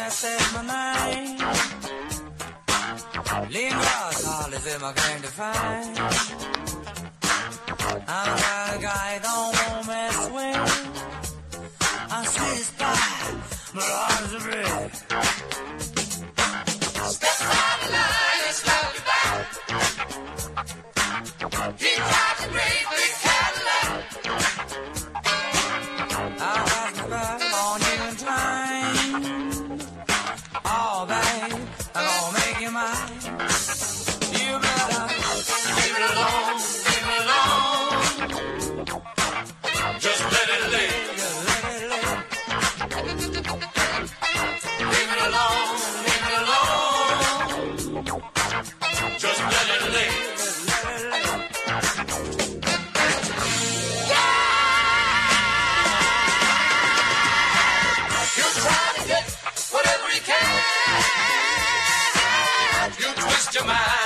said my name. Lean Ross Hall is in my claim to fame. I'm the kind of guy you don't want to mess with. I'm sweet as pie, but hard as a brick. Step out of line and slap your back. He drives a great big Cadillac. I'll pass my back on you and time. Oh, babe, I'm gonna make you mine. You better leave it alone, leave it alone. Just let it lay. Leave it alone, leave it alone. Just let it lay. You try to get whatever you can. You twist your mind.